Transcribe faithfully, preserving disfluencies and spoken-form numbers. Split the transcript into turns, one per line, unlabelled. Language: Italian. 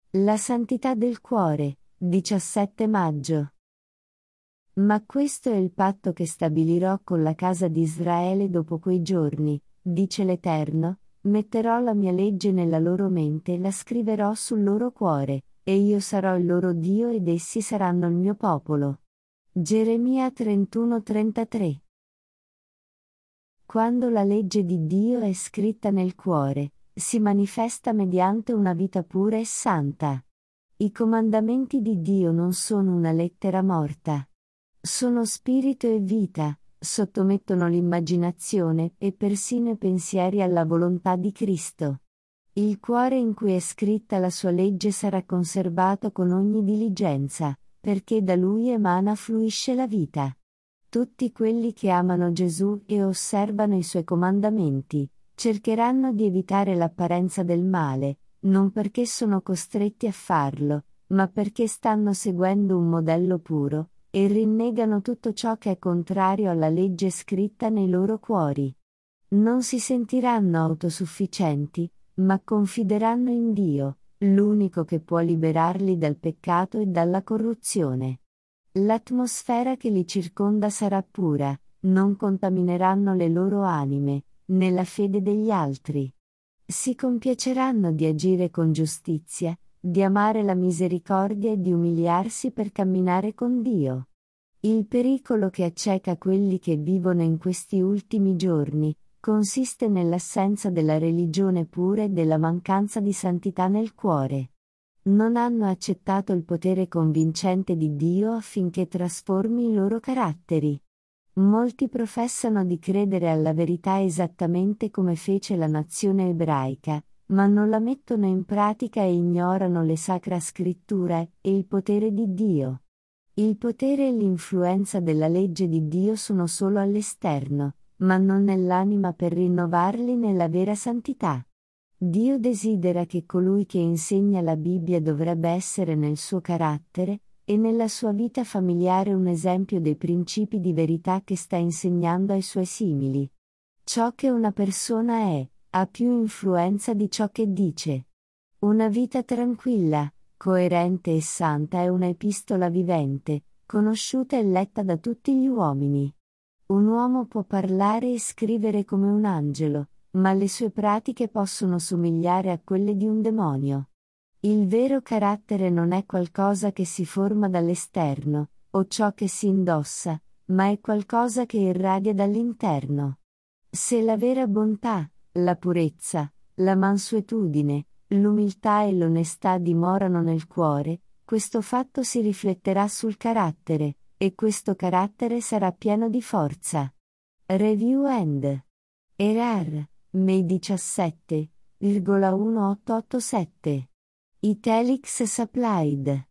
La santità del cuore, diciassette maggio. Ma questo è il patto che stabilirò con la casa di Israele dopo quei giorni, dice l'Eterno, metterò la mia legge nella loro mente e la scriverò sul loro cuore, e io sarò il loro Dio ed essi saranno il mio popolo. Geremia trentuno trentatré. Quando la legge di Dio è scritta nel cuore, si manifesta mediante una vita pura e santa. I comandamenti di Dio non sono una lettera morta. Sono spirito e vita, sottomettono l'immaginazione e persino i pensieri alla volontà di Cristo. Il cuore in cui è scritta la sua legge sarà conservato con ogni diligenza, perché da lui emana fluisce la vita. Tutti quelli che amano Gesù e osservano i suoi comandamenti, cercheranno di evitare l'apparenza del male, non perché sono costretti a farlo, ma perché stanno seguendo un modello puro, e rinnegano tutto ciò che è contrario alla legge scritta nei loro cuori. Non si sentiranno autosufficienti, ma confideranno in Dio, l'unico che può liberarli dal peccato e dalla corruzione. L'atmosfera che li circonda sarà pura, non contamineranno le loro anime, né la fede degli altri. Si compiaceranno di agire con giustizia, di amare la misericordia e di umiliarsi per camminare con Dio. Il pericolo che acceca quelli che vivono in questi ultimi giorni, consiste nell'assenza della religione pura e della mancanza di santità nel cuore. Non hanno accettato il potere convincente di Dio affinché trasformi i loro caratteri. Molti professano di credere alla verità esattamente come fece la nazione ebraica, ma non la mettono in pratica e ignorano le Sacra Scrittura e il potere di Dio. Il potere e l'influenza della legge di Dio sono solo all'esterno, ma non nell'anima per rinnovarli nella vera santità. Dio desidera che colui che insegna la Bibbia dovrebbe essere nel suo carattere e nella sua vita familiare un esempio dei principi di verità che sta insegnando ai suoi simili. Ciò che una persona è, ha più influenza di ciò che dice. Una vita tranquilla, coerente e santa è una epistola vivente, conosciuta e letta da tutti gli uomini. Un uomo può parlare e scrivere come un angelo, ma le sue pratiche possono somigliare a quelle di un demonio. Il vero carattere non è qualcosa che si forma dall'esterno, o ciò che si indossa, ma è qualcosa che irradia dall'interno. Se la vera bontà, la purezza, la mansuetudine, l'umiltà e l'onestà dimorano nel cuore, questo fatto si rifletterà sul carattere, e questo carattere sarà pieno di forza. Review and Error, May diciassette, milleottocentoottantasette. Italics supplied.